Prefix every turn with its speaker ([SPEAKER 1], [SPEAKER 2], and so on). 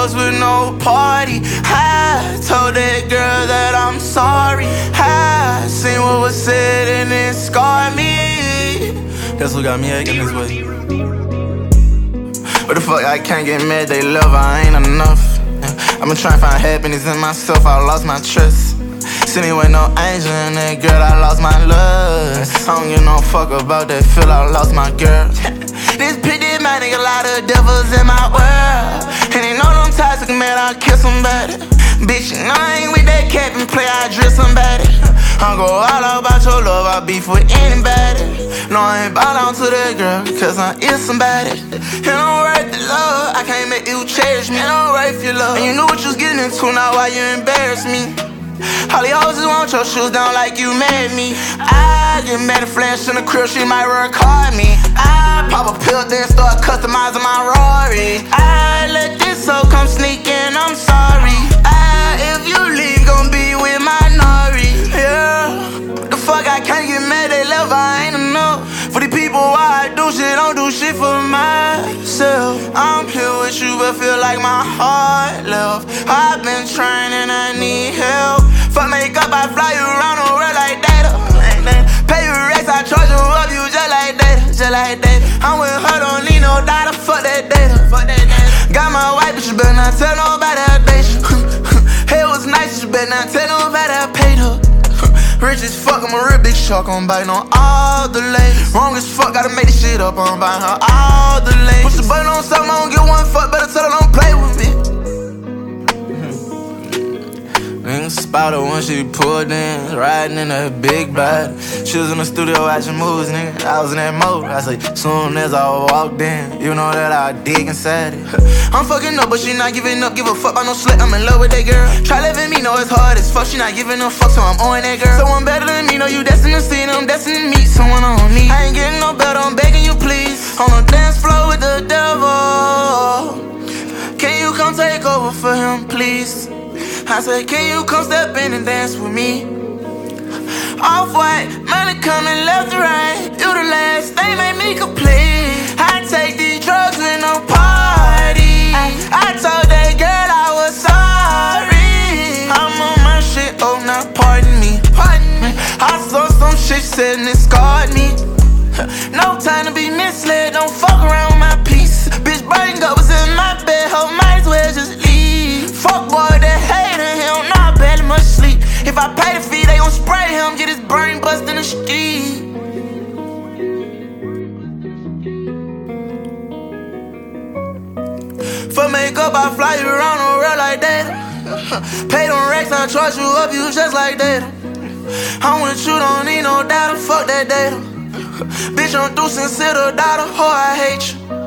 [SPEAKER 1] drugs with no party. I told that girl that I'm sorry. I seen what was said and it scarred me. That's what got me acting this way. What the fuck, I can't get mad, they love, I ain't enough. I've been trying to find happiness in myself, I lost my trust. Sitting with no angel in that girl, I lost my lust. I don't give no fuck about that feel, I lost my girl. This pity man, nigga, a lot of devils in my world. And they know them toxic, man, I'll kill somebody. Bitch, you know I ain't with that cap and play, I drill somebody. I go all out about your love, I beef with anybody. No, I ain't bow down to that girl, cause I is somebody. And I'm worth the love, I can't make you cherish me. And I'm worth your love, and you knew what you was getting into, now why you embarrass me? All these hoes just want your shoes down like you mad me. I get mad at Flash in the crib, she might record me. I pop a pill, then start customizing my Rory. I let this hoe come sneak in, I'm sorry. If you leave, gon' be with my Nori. Yeah, the fuck, I can't get mad, they love, I ain't enough. For the people, why I do shit, don't do shit for myself. I'm here with you, but feel like my heart left. I've been trying and I need help. Fuck makeup, I fly you around the world like data. Pay you racks, I charge you up, you just like data, just like data. I'm with her, don't need no data, fuck that data, fuck that data. Got my wife, but you better not tell nobody I date you. It was nice, you better not tell nobody I paid her. Rich as fuck, I'm a real big shark, I'm biting on all the ladies. Wrong as fuck, gotta make this shit up, I'm buying her all the ladies. Push the button on something, I don't get one fuck, better tell her don't play with me. Nigga spotted when she pulled in, riding in a big body. She was in the studio watching movies, nigga, I was in that mode. I say, soon as I walked in, you know that I dig inside it. I'm fucking up, but she not giving up, give a fuck about no slut, I'm in love with that girl. Try living me, know it's hard as fuck, she not giving no fuck, so I'm on that girl. Someone better than me, know you destined to see them, destined to meet someone on me. I ain't getting no better, I'm begging you please. On the dance floor with the devil, can you come take over for him, please? I said, can you come step in and dance with me? Off-white, money coming left and right. You the last thing make me complete. I take these drugs with no party. I told that girl I was sorry. I'm on my shit, oh now pardon me. I saw some shit, she said and it scarred me. No time to be misled, don't fuck around with my peace. Bitch, brain gut was in my bed, hoe might as well just leave. Fuck boy, that hater, he don't know I barely much sleep. If I pay the fee, they gon' spray him, get his brain bust in the street. For makeup, I fly you around the world like data. Pay them racks, I charge you up, you just like data. I'm with you, don't need no data, fuck that data. Bitch, I'm through sincere data, oh I hate you.